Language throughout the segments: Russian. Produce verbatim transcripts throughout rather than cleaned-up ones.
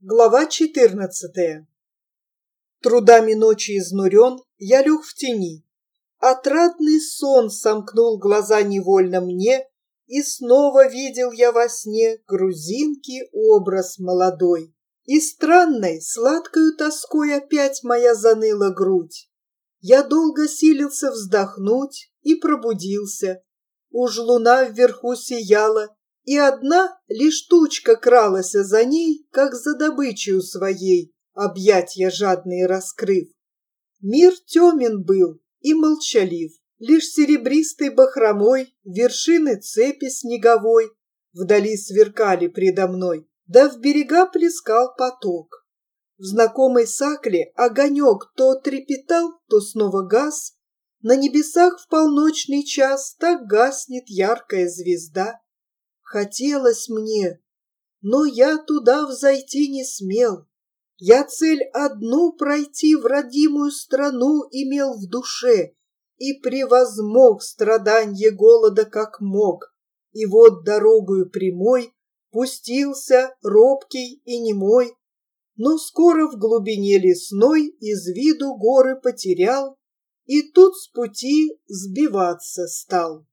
Глава четырнадцатая. Трудами ночи изнурен, я лег в тени. Отрадный сон сомкнул глаза невольно мне, и снова видел я во сне грузинки образ молодой. И странной, сладкою тоской опять моя заныла грудь. Я долго силился вздохнуть и пробудился. Уж луна вверху сияла, и одна лишь тучка кралась за ней, как за добычею своей, объятья жадные раскрыв. Мир темен был и молчалив, лишь серебристой бахромой вершины цепи снеговой вдали сверкали предо мной, да в берега плескал поток. В знакомой сакле огонек то трепетал, то снова гас, на небесах в полночный час так гаснет яркая звезда. Хотелось мне, но я туда взойти не смел. Я цель одну пройти в родимую страну имел в душе и превозмог страданье голода как мог. И вот дорогою прямой пустился робкий и немой, но скоро в глубине лесной из виду горы потерял и тут с пути сбиваться стал.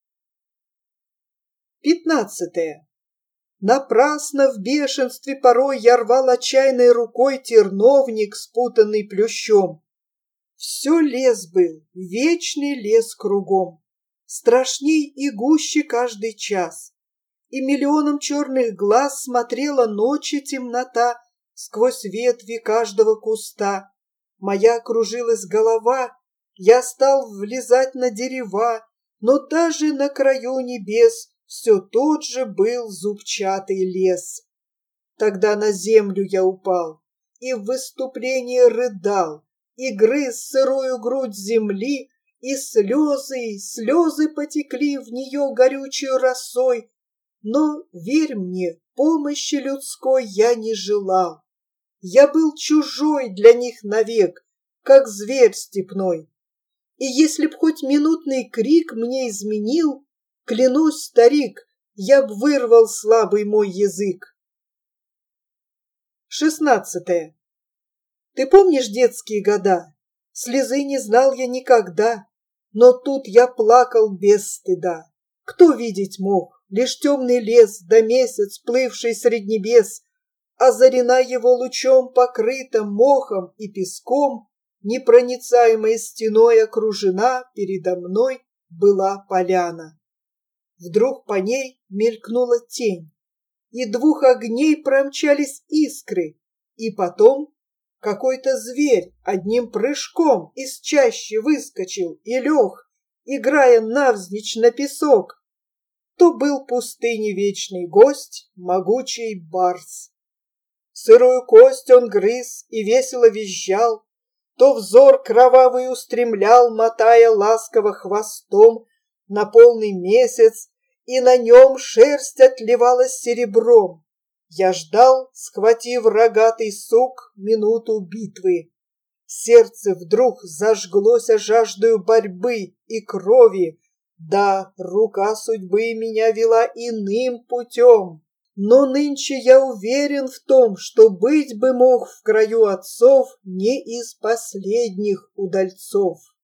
Пятнадцатое. Напрасно в бешенстве порой я рвал отчаянной рукой терновник, спутанный плющом. Все лес был, вечный лес кругом, страшней и гуще каждый час. И миллионом черных глаз смотрела ночи темнота сквозь ветви каждого куста. Моя кружилась голова, я стал влезать на дерева, но даже на краю небес все тот же был зубчатый лес. Тогда на землю я упал и в выступлении рыдал, и грыз сырую грудь земли, и слезы, слезы потекли в нее горючей росой. Но, верь мне, помощи людской я не желал. Я был чужой для них навек, как зверь степной. И если б хоть минутный крик мне изменил, клянусь, старик, я б вырвал слабый мой язык. Шестнадцатое. Ты помнишь детские года? Слезы не знал я никогда, но тут я плакал без стыда. Кто видеть мог? Лишь темный лес, да месяц, плывший средь небес, озарена его лучом, покрыта мохом и песком, непроницаемой стеной окружена, передо мной была поляна. Вдруг по ней мелькнула тень, и двух огней промчались искры, и потом какой-то зверь одним прыжком из чащи выскочил и лег, играя навзничь на песок. То был пустыни вечный гость, могучий барс. Сырую кость он грыз и весело визжал, то взор кровавый устремлял, мотая ласково хвостом на полный месяц, и на нем шерсть отливалась серебром. Я ждал, схватив рогатый сук, минуту битвы. Сердце вдруг зажглось жаждою борьбы и крови. Да, рука судьбы меня вела иным путем. Но нынче я уверен в том, что быть бы мог в краю отцов не из последних удальцов.